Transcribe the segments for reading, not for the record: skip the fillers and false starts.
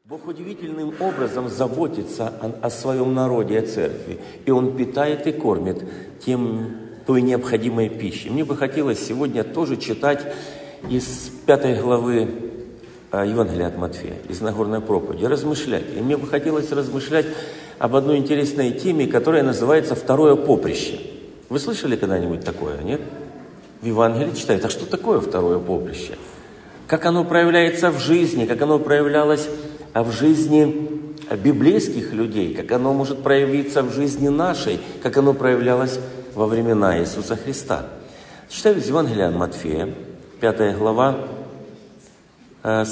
Бог удивительным образом заботится о своем народе, о церкви. И Он питает и кормит той необходимой пищей. Мне бы хотелось сегодня тоже читать из 5 главы Евангелия от Матфея, из Нагорной проповеди, размышлять. И мне бы хотелось размышлять об одной интересной теме, которая называется «Второе поприще». Вы слышали когда-нибудь такое, нет? В Евангелии читают, а что такое второе поприще? Как оно проявляется в жизни, как оно проявлялось в жизни библейских людей, как оно может проявиться в жизни нашей, как оно проявлялось во времена Иисуса Христа. Читаю из Евангелия от Матфея, 5 глава, с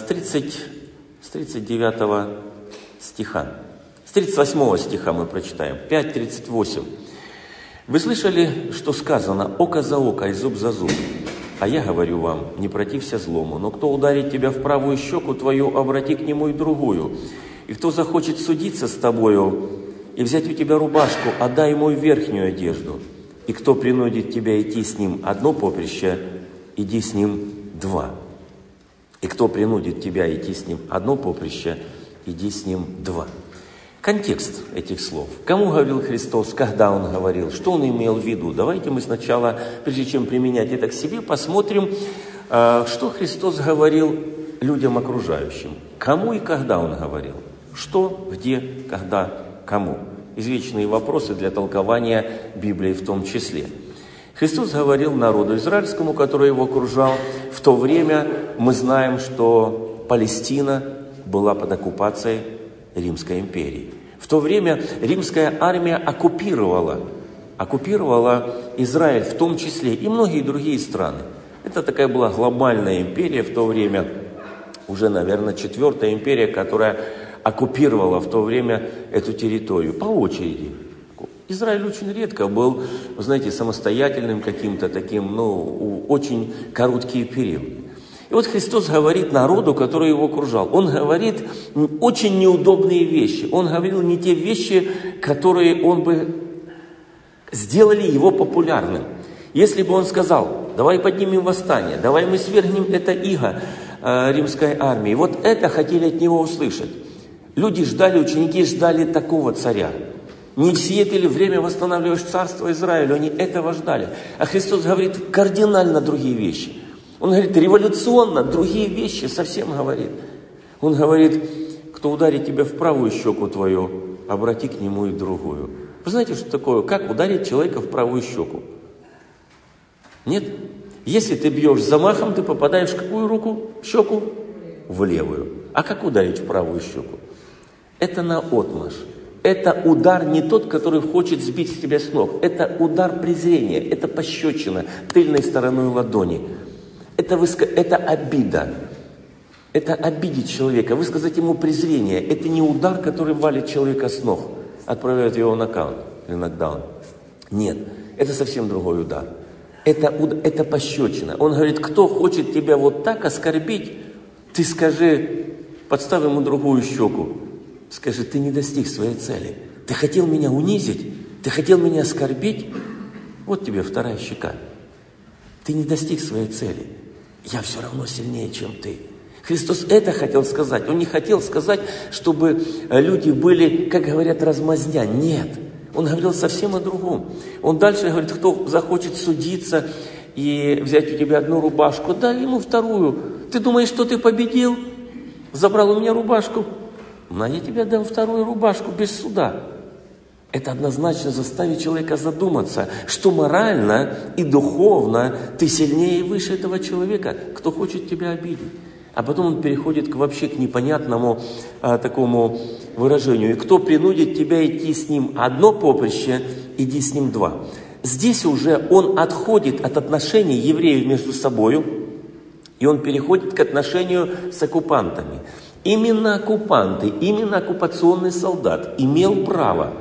39 стиха. С 38 стиха мы прочитаем, 5:38. Вы слышали, что сказано: «Око за око и зуб за зуб». А я говорю вам, не протився злому, но кто ударит тебя в правую щеку твою, обрати к нему и другую. И кто захочет судиться с тобою и взять у тебя рубашку, отдай ему верхнюю одежду. И кто принудит тебя идти с ним одно поприще, иди с ним два. И кто принудит тебя идти с ним одно поприще, иди с ним два. Контекст этих слов. Кому говорил Христос, когда Он говорил, что Он имел в виду? Давайте мы сначала, прежде чем применять это к себе, посмотрим, что Христос говорил людям окружающим. Кому и когда Он говорил? Что, где, когда, кому? Извечные вопросы для толкования Библии в том числе. Христос говорил народу израильскому, который его окружал. В то время мы знаем, что Палестина была под оккупацией Римской империи. В то время римская армия оккупировала Израиль в том числе и многие другие страны. Это такая была глобальная империя в то время, уже, наверное, 4-я империя, которая оккупировала в то время эту территорию по очереди. Израиль очень редко был, вы знаете, самостоятельным каким-то таким, очень короткий период. И вот Христос говорит народу, который его окружал. Он говорит очень неудобные вещи. Он говорил не те вещи, которые он бы сделали его популярным. Если бы он сказал: давай поднимем восстание, давай мы свергнем это иго римской армии. Вот это хотели от него услышать. Люди ждали, ученики ждали такого царя. Не все это ли время восстанавливаешь царство Израилю, они этого ждали. А Христос говорит кардинально другие вещи. Он говорит революционно, другие вещи совсем говорит. Он говорит: кто ударит тебя в правую щеку твою, обрати к нему и другую. Вы знаете, что такое? Как ударить человека в правую щеку? Нет? Если ты бьешь замахом, ты попадаешь в какую руку? Щеку? В левую. А как ударить в правую щеку? Это наотмашь. Это удар не тот, который хочет сбить с тебя с ног. Это удар презрения, это пощечина тыльной стороной ладони. Это обида. Это обидеть человека, высказать ему презрение. Это не удар, который валит человека с ног, отправляет его в нокаут или нокдаун. Нет, это совсем другой удар. Это пощечина. Он говорит: кто хочет тебя вот так оскорбить, ты скажи, подставь ему другую щеку. Скажи: ты не достиг своей цели. Ты хотел меня унизить, ты хотел меня оскорбить. Вот тебе вторая щека. Ты не достиг своей цели. Я все равно сильнее, чем ты. Христос это хотел сказать. Он не хотел сказать, чтобы люди были, как говорят, размазня. Нет. Он говорил совсем о другом. Он дальше говорит: кто захочет судиться и взять у тебя одну рубашку, дай ему вторую. Ты думаешь, что ты победил? Забрал у меня рубашку? Но я тебе дам вторую рубашку без суда. Это однозначно заставит человека задуматься, что морально и духовно ты сильнее и выше этого человека, кто хочет тебя обидеть. А потом он переходит вообще к непонятному такому выражению. И кто принудит тебя идти с ним одно поприще, иди с ним два. Здесь уже он отходит от отношений евреев между собою, и он переходит к отношению с оккупантами. Именно оккупанты, именно оккупационный солдат имел право,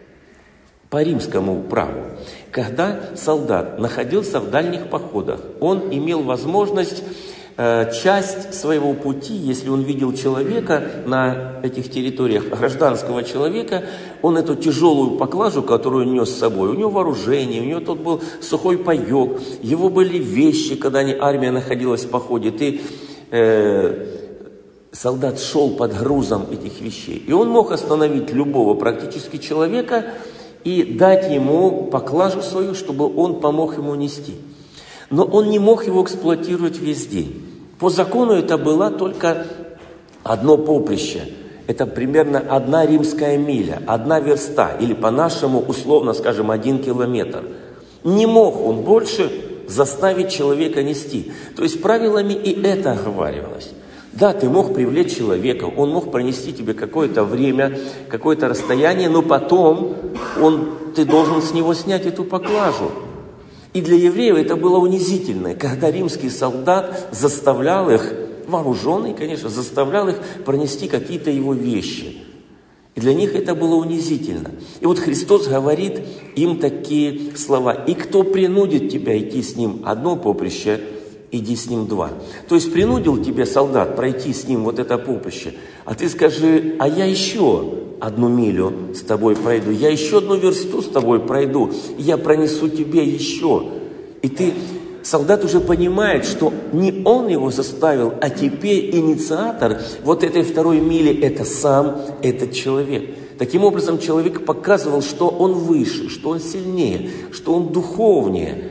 по римскому праву, когда солдат находился в дальних походах, он имел возможность часть своего пути, если он видел человека на этих территориях, гражданского человека, он эту тяжелую поклажу, которую нес с собой, у него вооружение, у него тут был сухой паек, его были вещи, когда армия находилась в походе, ты солдат шел под грузом этих вещей. И он мог остановить любого практически человека и дать ему поклажу свою, чтобы он помог ему нести. Но он не мог его эксплуатировать весь день. По закону это было только одно поприще. Это примерно 1 римская миля, 1 верста, или по-нашему, условно скажем, 1 километр. Не мог он больше заставить человека нести. То есть правилами и это оговаривалось. Да, ты мог привлечь человека, он мог пронести тебе какое-то время, какое-то расстояние, но потом ты должен с него снять эту поклажу. И для евреев это было унизительно, когда римский солдат заставлял их, вооруженный, конечно, заставлял их пронести какие-то его вещи. И для них это было унизительно. И вот Христос говорит им такие слова: «И кто принудит тебя идти с ним 1 поприще, иди с ним 2». То есть принудил тебя солдат пройти с ним вот это поприще, а ты скажи: а я еще 1 милю с тобой пройду, я еще 1 версту с тобой пройду, я пронесу тебе еще. И солдат уже понимает, что не он его заставил, а теперь инициатор вот этой 2 мили – это сам этот человек. Таким образом, человек показывал, что он выше, что он сильнее, что он духовнее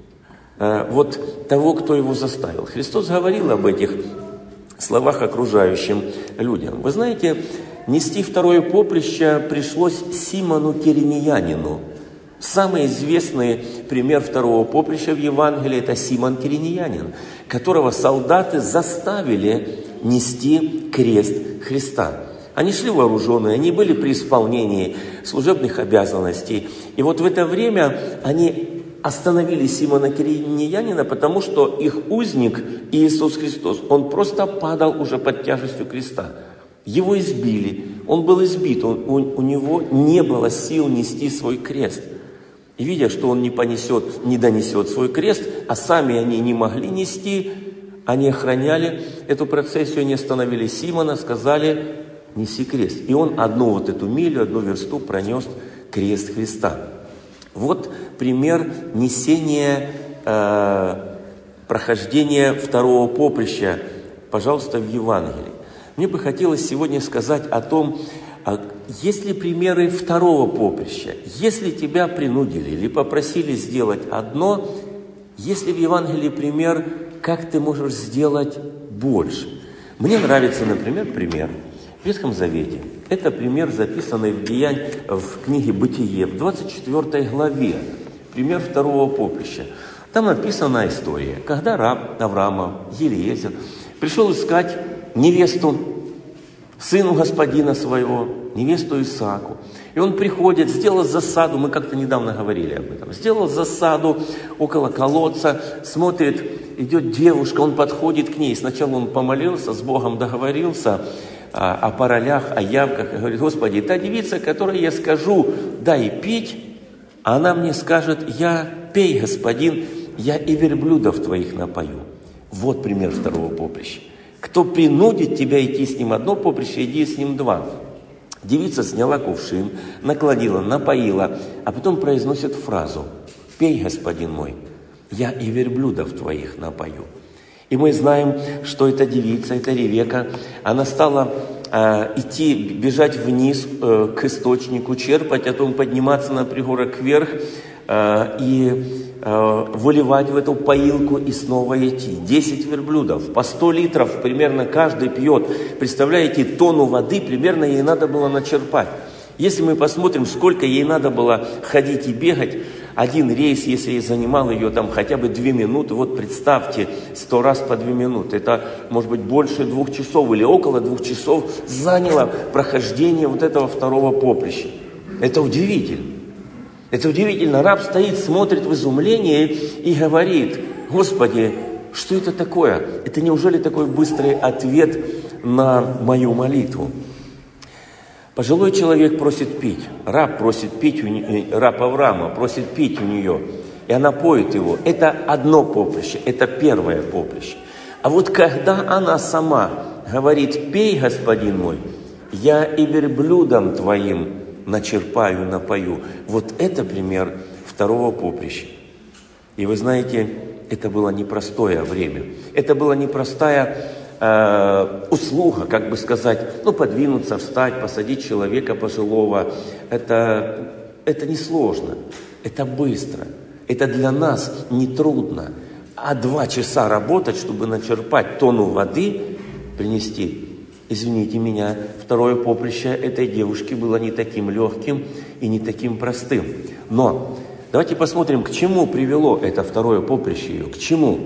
вот того, кто его заставил. Христос говорил об этих словах окружающим людям. Вы знаете, нести 2 поприще пришлось Симону Киринеянину. Самый известный пример 2 поприща в Евангелии – это Симон Киринеянин, которого солдаты заставили нести крест Христа. Они шли вооруженные, они были при исполнении служебных обязанностей. И вот в это время они остановили Симона Киринеянина, потому что их узник Иисус Христос, он просто падал уже под тяжестью креста. Его избили, он был избит, у него не было сил нести свой крест. И видя, что он не донесет свой крест, а сами они не могли нести, они охраняли эту процессию, они остановили Симона, сказали: неси крест. И он 1 вот эту милю, 1 версту пронес крест Христа. Вот пример несения, прохождения 2 поприща, пожалуйста, в Евангелии. Мне бы хотелось сегодня сказать о том, есть ли примеры 2 поприща. Если тебя принудили или попросили сделать одно, есть ли в Евангелии пример, как ты можешь сделать больше. Мне нравится, например, пример в Ветхом Завете. Это пример, записанный в книге «Бытие», в 24 главе. Пример 2 поприща. Там написана история, когда раб Авраама, Елиезер, пришел искать невесту сыну господина своего, невесту Исааку. И он приходит, сделал засаду, мы как-то недавно говорили об этом, сделал засаду около колодца, смотрит, идет девушка, он подходит к ней. Сначала он помолился, с Богом договорился о паролях, о явках, и говорит: Господи, та девица, которой я скажу, дай пить, а она мне скажет: пей, господин, я и верблюдов твоих напою. Вот пример 2 поприща. Кто принудит тебя идти с ним 1 поприще, иди с ним 2. Девица сняла кувшин, накладила, напоила, а потом произносит фразу: «Пей, господин мой, я и верблюдов твоих напою». И мы знаем, что эта девица, эта Ревека, она стала бежать вниз к источнику, черпать, а потом подниматься на пригорок вверх и выливать в эту поилку и снова идти. 10 верблюдов, по 100 литров примерно каждый пьет. Представляете, тонну воды примерно ей надо было начерпать. Если мы посмотрим, сколько ей надо было ходить и бегать, один рейс, если занимал ее там хотя бы 2 минуты, вот представьте, 100 раз по 2 минуты, это может быть больше 2 часов или около 2 часов заняло прохождение вот этого 2 поприща. Это удивительно. Это удивительно. Раб стоит, смотрит в изумлении и говорит: Господи, что это такое? Это неужели такой быстрый ответ на мою молитву? Пожилой человек просит пить. Раб просит пить, раб Авраама просит пить у нее. И она поет его. Это 1 поприще, это 1 поприще. А вот когда она сама говорит: пей, господин мой, я и верблюдом твоим начерпаю, напою. Вот это пример 2 поприща. И вы знаете, это было непростое время. Это была непростая услуга, как бы сказать, подвинуться, встать, посадить человека пожилого. Это несложно, это быстро, это для нас нетрудно. А 2 часа работать, чтобы начерпать тонну воды, принести, извините меня, второе поприще этой девушки было не таким легким и не таким простым. Но давайте посмотрим, к чему привело это второе поприще ее, к чему?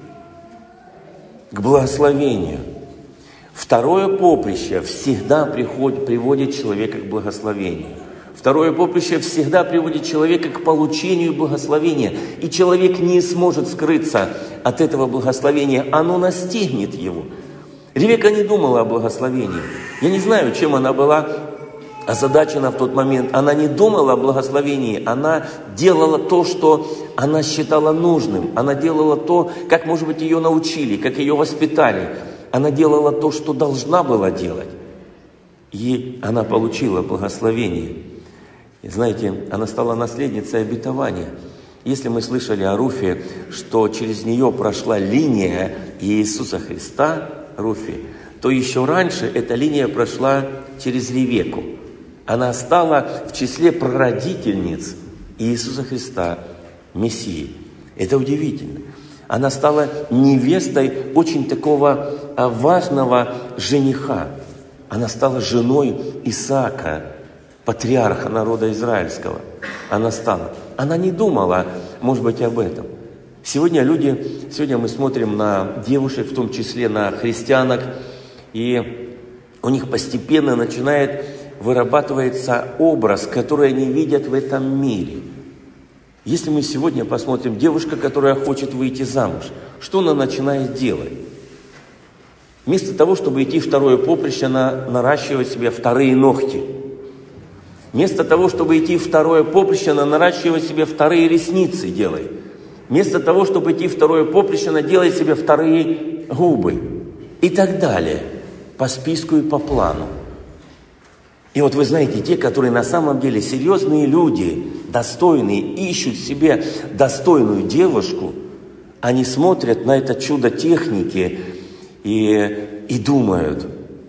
К благословению. Второе поприще всегда приводит человека к благословению. Второе поприще всегда приводит человека к получению благословения. И человек не сможет скрыться от этого благословения. Оно настигнет его. Ревекка не думала о благословении. Я не знаю, чем она была озадачена в тот момент. Она не думала о благословении. Она делала то, что она считала нужным. Она делала то, как, может быть, ее научили, как ее воспитали. Она делала то, что должна была делать. И она получила благословение. И знаете, она стала наследницей обетования. Если мы слышали о Руфе, что через нее прошла линия Иисуса Христа, Руфи, то еще раньше эта линия прошла через Ревекку. Она стала в числе прародительниц Иисуса Христа, Мессии. Это удивительно. Она стала невестой очень такого важного жениха. Она стала женой Исаака, патриарха народа израильского. Она не думала, может быть, об этом. Сегодня мы смотрим на девушек, в том числе на христианок, и у них постепенно начинает вырабатываться образ, который они видят в этом мире. Если мы сегодня посмотрим, девушка, которая хочет выйти замуж, что она начинает делать? Вместо того, чтобы идти второе поприще, она наращивает себе вторые ногти. Вместо того, чтобы идти второе поприще, она наращивает себе вторые ресницы делает. Вместо того, чтобы идти второе поприще, она делает себе вторые губы. И так далее. По списку и по плану. И вот вы знаете, те, которые на самом деле серьезные люди, достойные, ищут себе достойную девушку, они смотрят на это чудо техники и думают,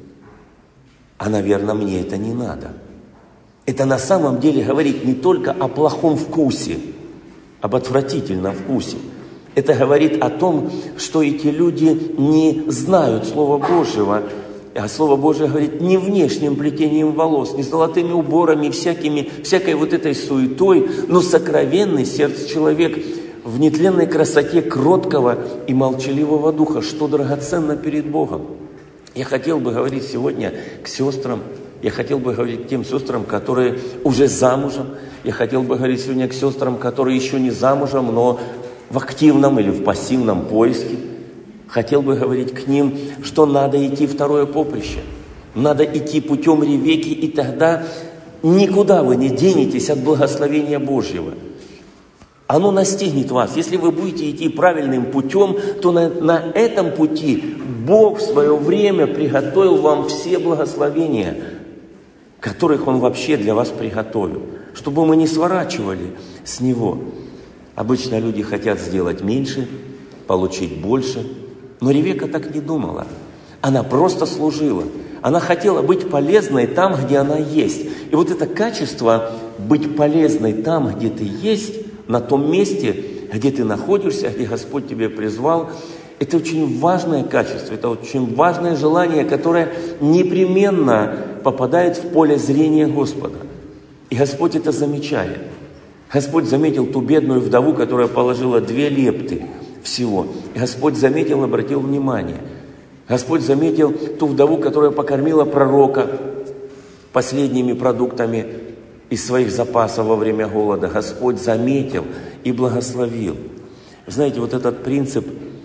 а, наверное, мне это не надо. Это на самом деле говорит не только о плохом вкусе, об отвратительном вкусе. Это говорит о том, что эти люди не знают Слова Божьего. А Слово Божие говорит не внешним плетением волос, не золотыми уборами, всякой вот этой суетой, но сокровенный сердце человек в нетленной красоте кроткого и молчаливого духа, что драгоценно перед Богом. Я хотел бы говорить сегодня к сестрам, я хотел бы говорить к тем сестрам, которые уже замужем. Я хотел бы говорить сегодня к сестрам, которые еще не замужем, но в активном или в пассивном поиске. Хотел бы говорить к ним, что надо идти второе поприще. Надо идти путем Ревекки, и тогда никуда вы не денетесь от благословения Божьего. Оно настигнет вас. Если вы будете идти правильным путем, то на этом пути Бог в свое время приготовил вам все благословения, которых Он вообще для вас приготовил, чтобы мы не сворачивали с Него. Обычно люди хотят сделать меньше, получить больше, но Ревекка так не думала. Она просто служила. Она хотела быть полезной там, где она есть. И вот это качество быть полезной там, где ты есть, на том месте, где ты находишься, где Господь тебя призвал, это очень важное качество, это очень важное желание, которое непременно попадает в поле зрения Господа. И Господь это замечает. Господь заметил ту бедную вдову, которая положила 2 лепты всего. И Господь заметил, обратил внимание. Господь заметил ту вдову, которая покормила пророка последними продуктами из своих запасов во время голода. Господь заметил и благословил. Знаете, вот этот принцип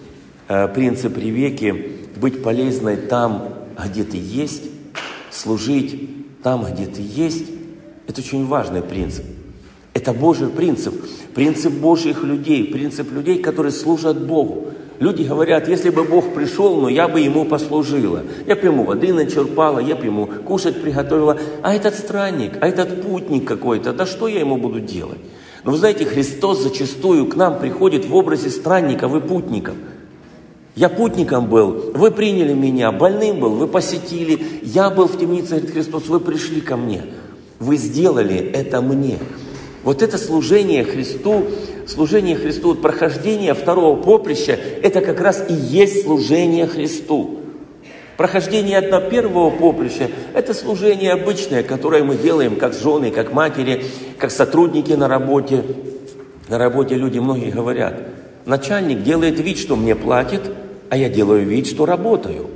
Ревекки, быть полезной там, где ты есть, служить там, где ты есть, это очень важный принцип. Это Божий принцип Божьих людей, принцип людей, которые служат Богу. Люди говорят, если бы Бог пришел, но я бы Ему послужила. Я бы Ему воды начерпала, я бы Ему кушать приготовила. А этот странник, а этот путник какой-то, да что я Ему буду делать? Но вы знаете, Христос зачастую к нам приходит в образе странников и путников. Я путником был, вы приняли меня, больным был, вы посетили, я был в темнице, говорит Христос, вы пришли ко мне, вы сделали это мне. Вот это служение Христу, вот прохождение второго поприща, это как раз и есть служение Христу. Прохождение первого поприща – это служение обычное, которое мы делаем как жены, как матери, как сотрудники на работе. На работе люди многие говорят, начальник делает вид, что мне платит, а я делаю вид, что работаю.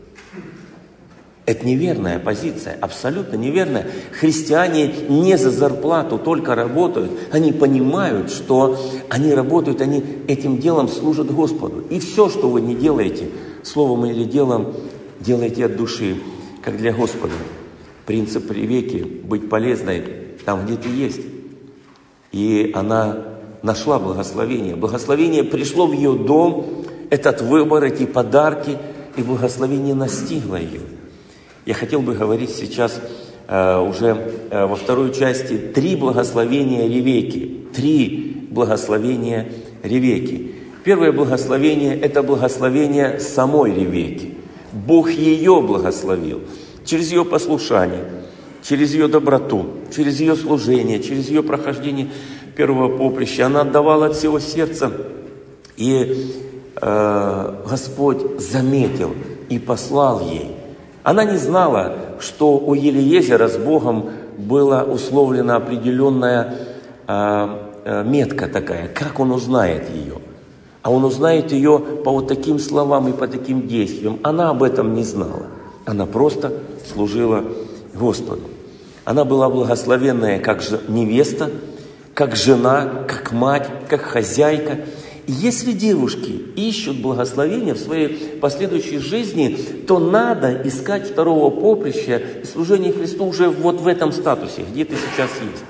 Это неверная позиция, абсолютно неверная. Христиане не за зарплату только работают. Они понимают, что они работают, они этим делом служат Господу. И все, что вы не делаете, словом или делом, делайте от души, как для Господа. Принцип Ревекки – быть полезной там, где ты есть. И она нашла благословение. Благословение пришло в ее дом, этот выбор, эти подарки, и благословение настигло ее. Я хотел бы говорить сейчас уже во второй части 3 благословения Ревекки. 3 благословения Ревекки. Первое благословение – это благословение самой Ревекки. Бог ее благословил через ее послушание, через ее доброту, через ее служение, через ее прохождение первого поприща. Она отдавала от всего сердца, и Господь заметил и послал ей. Она не знала, что у Елиезера с Богом была условлена определенная метка такая, как он узнает ее. А он узнает ее по вот таким словам и по таким действиям. Она об этом не знала. Она просто служила Господу. Она была благословенная как невеста, как жена, как мать, как хозяйка. И если девушки ищут благословения в своей последующей жизни, то надо искать второго поприща и служение Христу уже вот в этом статусе, где ты сейчас есть.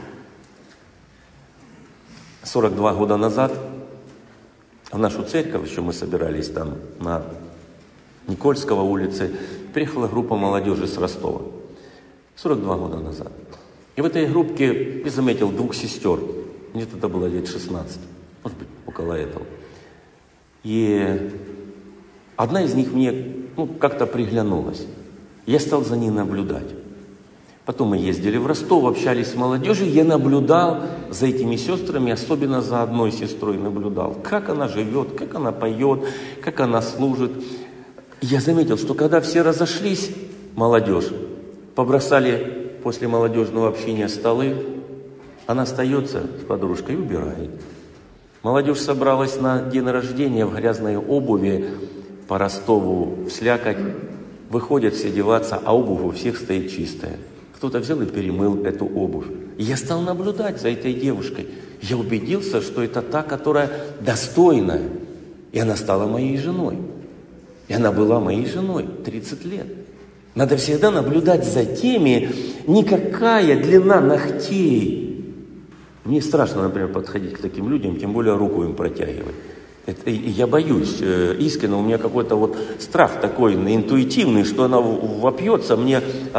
42 года назад в нашу церковь, еще мы собирались там на Никольского улице, приехала группа молодежи с Ростова. 42 года назад. И в этой группке я заметил 2 сестер. Мне тогда было лет 16. Может быть, около этого. И одна из них мне как-то приглянулась. Я стал за ней наблюдать. Потом мы ездили в Ростов, общались с молодежью. Я наблюдал за этими сестрами, особенно за одной сестрой наблюдал. Как она живет, как она поет, как она служит. И я заметил, что когда все разошлись, молодежь, побросали после молодежного общения столы, она остается с подружкой и убирает. Молодежь собралась на день рождения в грязной обуви по Ростову в слякоть. Выходят все деваться, а обувь у всех стоит чистая. Кто-то взял и перемыл эту обувь. И я стал наблюдать за этой девушкой. Я убедился, что это та, которая достойная. И она стала моей женой. И она была моей женой 30 лет. Надо всегда наблюдать за теми, никакая длина ногтей. Мне страшно, например, подходить к таким людям, тем более руку им протягивать. Я боюсь, искренне, у меня какой-то вот страх такой интуитивный, что она вопьется мне,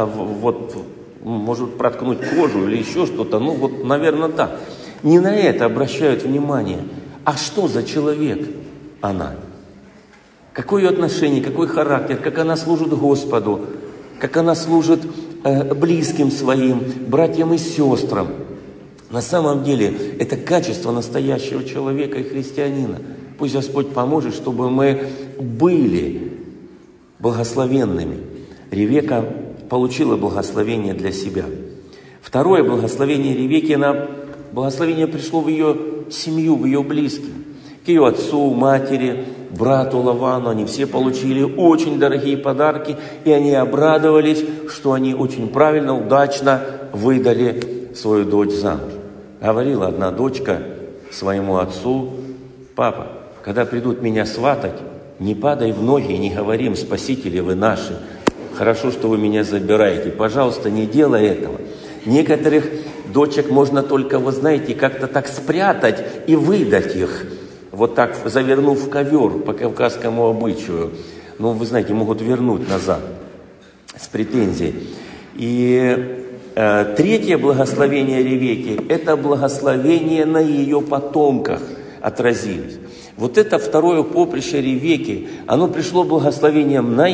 может проткнуть кожу или еще что-то. Наверное, да. Не на это обращают внимание. А что за человек она? Какое ее отношение, какой характер, как она служит Господу, как она служит близким своим, братьям и сестрам. На самом деле, это качество настоящего человека и христианина. Пусть Господь поможет, чтобы мы были благословенными. Ревекка получила благословение для себя. Второе благословение Ревекки, благословение пришло в ее семью, в ее близких. К ее отцу, матери, брату Лавану. Они все получили очень дорогие подарки, и они обрадовались, что они очень правильно, удачно выдали свою дочь замуж. Говорила одна дочка своему отцу: папа, когда придут меня сватать, не падай в ноги и не говорим: спасители вы наши, хорошо, что вы меня забираете. Пожалуйста, не делай этого. Некоторых дочек можно только, вы знаете, как-то так спрятать и выдать их, вот так завернув в ковер по кавказскому обычаю. Вы знаете, могут вернуть назад с претензией. И третье благословение Ревекки – это благословение на ее потомках отразилось. Вот это второе поприще Ревекки, оно пришло благословением на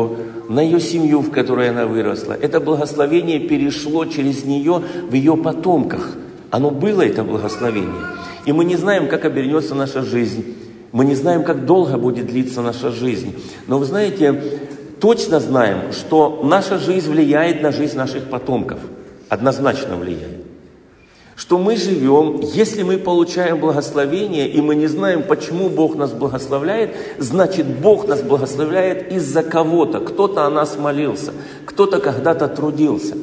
ее семью, в которой она выросла. Это благословение перешло через нее в ее потомках. Оно было, это благословение. И мы не знаем, как обернется наша жизнь. Мы не знаем, как долго будет длиться наша жизнь. Но вы знаете, точно знаем, что наша жизнь влияет на жизнь наших потомков. Однозначно влияет. Что мы живем, если мы получаем благословение, и мы не знаем, почему Бог нас благословляет, значит, Бог нас благословляет из-за кого-то. Кто-то о нас молился, кто-то когда-то трудился.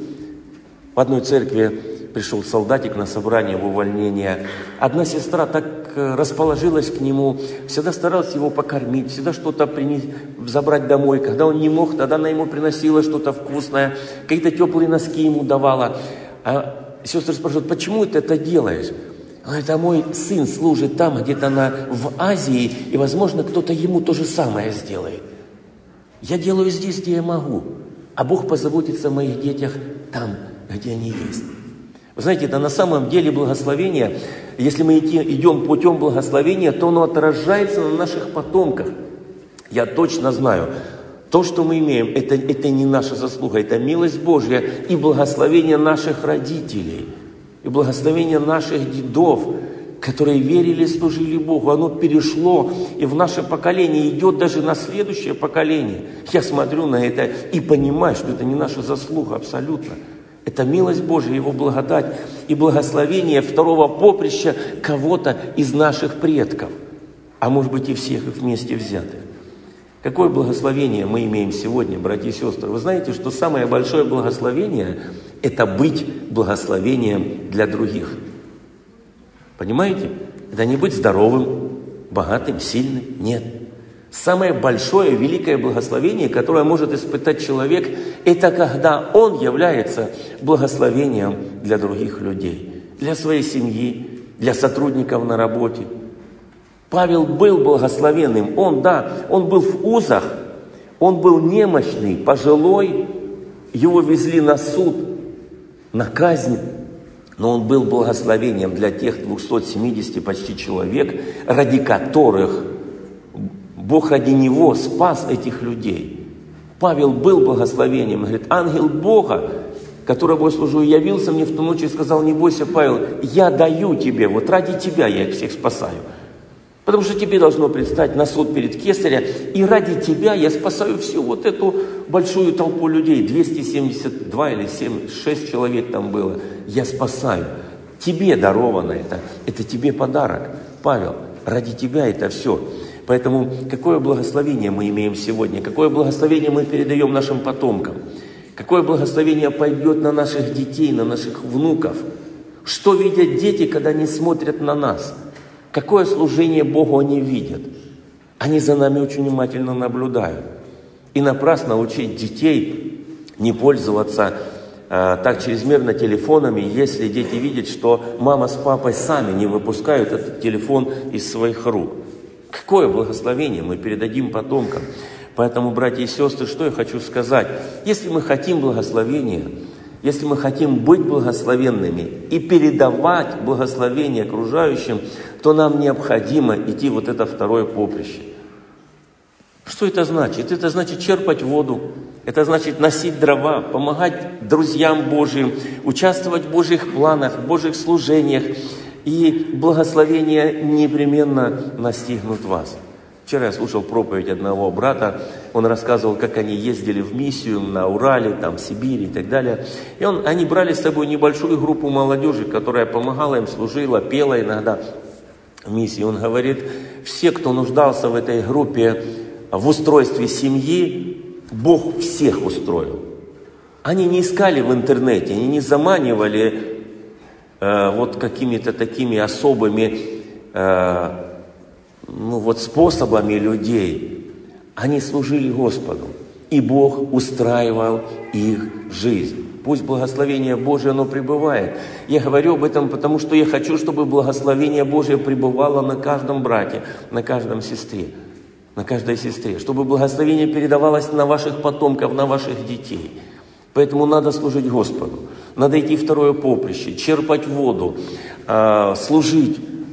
В одной церкви пришел солдатик на собрание в увольнение. Одна сестра так расположилась к нему, всегда старалась его покормить, всегда что-то забрать домой. Когда он не мог, тогда она ему приносила что-то вкусное, какие-то теплые носки ему давала. А сестры спрашивают, почему ты это делаешь? Он говорит, а мой сын служит там, где-то в Азии, и, возможно, кто-то ему то же самое сделает. Я делаю здесь, где я могу, а Бог позаботится о моих детях там, где они есть. Вы знаете, это на самом деле благословение. Если мы идем путем благословения, то оно отражается на наших потомках. Я точно знаю, то, что мы имеем, это не наша заслуга, это милость Божья и благословение наших родителей, и благословение наших дедов, которые верили и служили Богу. Оно перешло, и в наше поколение идет даже на следующее поколение. Я смотрю на это и понимаю, что это не наша заслуга абсолютно. Это милость Божья, Его благодать и благословение второго поприща кого-то из наших предков, а может быть и всех их вместе взятых. Какое благословение мы имеем сегодня, братья и сестры? Вы знаете, что самое большое благословение – это быть благословением для других. Понимаете? Это не быть здоровым, богатым, сильным. Нет. Самое большое, великое благословение, которое может испытать человек, это когда он является благословением для других людей, для своей семьи, для сотрудников на работе. Павел был благословенным. Он был в узах, он был немощный, пожилой, его везли на суд, на казнь. Но он был благословением для тех 270 почти человек, ради которых Бог ради него спас этих людей. Павел был благословением. Он говорит, ангел Бога, которого я служу, явился мне в ту ночь и сказал, не бойся, Павел, я даю тебе, вот ради тебя я их всех спасаю. Потому что тебе должно предстать на суд перед Кесарем, и ради тебя я спасаю всю вот эту большую толпу людей, 272 или 6 человек там было, я спасаю. Тебе даровано это тебе подарок, Павел, ради тебя это все. Поэтому какое благословение мы имеем сегодня, какое благословение мы передаем нашим потомкам, какое благословение пойдет на наших детей, на наших внуков. Что видят дети, когда они смотрят на нас? Какое служение Богу они видят? Они за нами очень внимательно наблюдают. И напрасно учить детей не пользоваться так чрезмерно телефонами, если дети видят, что мама с папой сами не выпускают этот телефон из своих рук. Какое благословение мы передадим потомкам. Поэтому, братья и сестры, что я хочу сказать? Если мы хотим благословения, если мы хотим быть благословенными и передавать благословение окружающим, то нам необходимо идти вот это второе поприще. Что это значит? Это значит черпать воду, это значит носить дрова, помогать друзьям Божьим, участвовать в Божьих планах, в Божьих служениях, и благословения непременно настигнут вас. Вчера я слушал проповедь одного брата, он рассказывал, как они ездили в миссию на Урале, там, в Сибири и так далее. И они брали с собой небольшую группу молодежи, которая помогала им, служила, пела иногда в миссии. Он говорит, все, кто нуждался в этой группе в устройстве семьи, Бог всех устроил. Они не искали в интернете, они не заманивали вот какими-то такими особыми способами людей. Они служили Господу, и Бог устраивал их жизнь. Пусть благословение Божие, оно пребывает. Я говорю об этом, потому что я хочу, чтобы благословение Божие пребывало на каждом брате, на каждой сестре, чтобы благословение передавалось на ваших потомков, на ваших детей. Поэтому надо служить Господу, надо идти второе поприще, черпать воду, служить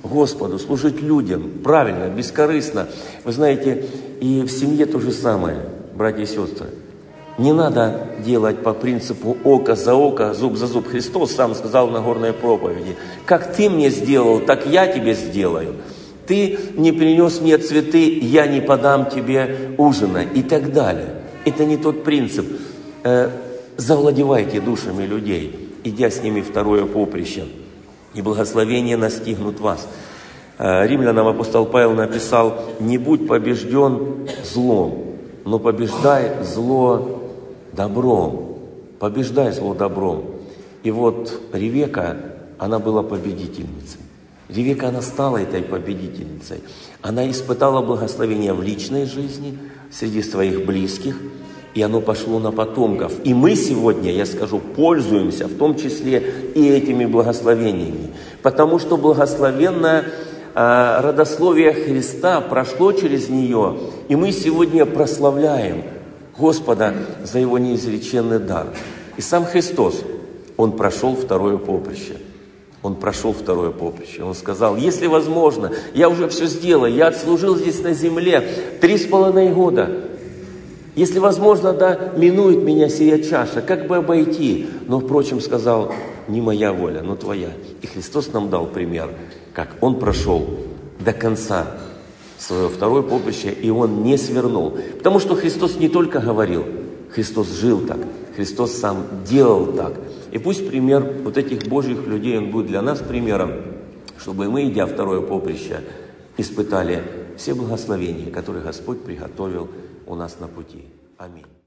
Господу, служить людям, правильно, бескорыстно. Вы знаете, и в семье то же самое, братья и сестры. Не надо делать по принципу око за око, зуб за зуб. Христос сам сказал в Нагорной проповеди: как ты мне сделал, так я тебе сделаю. Ты не принес мне цветы, я не подам тебе ужина и так далее. Это не тот принцип. Завладевайте душами людей, идя с ними второе поприще, и благословения настигнут вас. Римлянам апостол Павел написал: не будь побежден злом, но побеждай зло добром. Побеждай зло добром. И вот Ревека, она была победительницей. Ревека, она стала этой победительницей. Она испытала благословение в личной жизни, среди своих близких, и оно пошло на потомков. И мы сегодня, я скажу, пользуемся, в том числе и этими благословениями. Потому что благословенное родословие Христа прошло через нее, и мы сегодня прославляем Господа за Его неизреченный дар. И сам Христос, Он прошел второе поприще. Он прошел второе поприще. Он сказал: если возможно, я уже все сделал, я отслужил здесь на земле 3,5 года. Если возможно, да, минует меня сия чаша, как бы обойти. Но, впрочем, сказал: не моя воля, но твоя. И Христос нам дал пример, как Он прошел до конца свое второе поприще, и Он не свернул. Потому что Христос не только говорил, Христос жил так, Христос сам делал так. И пусть пример вот этих Божьих людей, он будет для нас примером, чтобы мы, идя второе поприще, испытали все благословения, которые Господь приготовил у нас на пути. Аминь.